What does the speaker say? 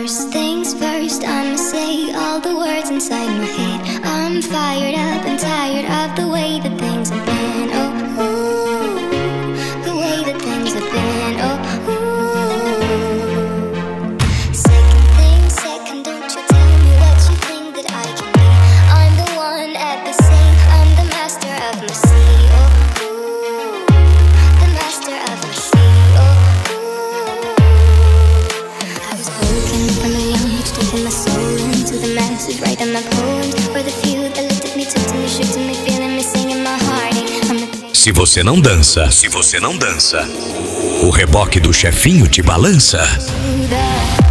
First things first, I'ma say all the words inside my head. I'm fired up and tired of the way that things have been. Oh, ooh, the way that things have been. Oh, ooh. Second thing second, don't you tell me what you think that I can be. I'm the one at the same, I'm the master of my sea. Oh, ooh, the master of my sea. Oh, from a young age, taking my soul into the masses, writing my poems for the few that looked at me, took to me, shook to me, feeling me, singing my heart. Se você não dança, o reboque do chefinho te balança.